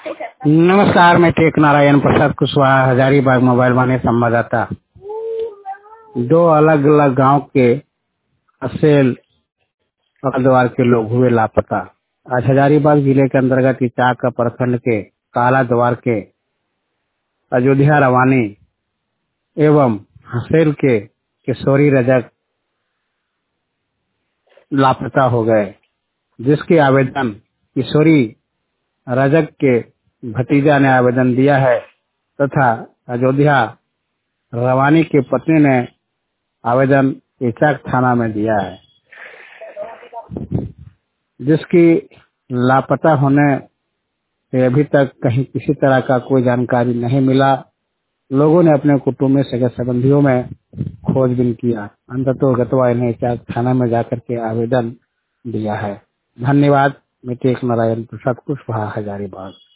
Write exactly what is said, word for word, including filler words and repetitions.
नमस्कार, मैं टेक नारायण प्रसाद कुशवाहा, हजारीबाग मोबाइल वाले संवाददाता। दो अलग अलग गांव के असेल द्वार के लोग हुए लापता। आज हजारीबाग जिले के अंतर्गत इचाक प्रखंड के काला द्वार के अयोध्या रवानी एवं हसेल के किशोरी रजक लापता हो गए, जिसके आवेदन किशोरी रजक के भतीजा ने आवेदन दिया है तथा अयोध्या रवानी के पत्नी ने आवेदन इचाक थाना में दिया है, जिसकी लापता होने से अभी तक कहीं किसी तरह का कोई जानकारी नहीं मिला। लोगों ने अपने कुटुंब में सगे संबंधियों में खोजबीन किया, अंततः गतवा इन्हें इचाक थाना में जाकर के आवेदन दिया है। धन्यवाद। मैं टेक नारायण प्रसाद कुशवाहा, हजारीबाग।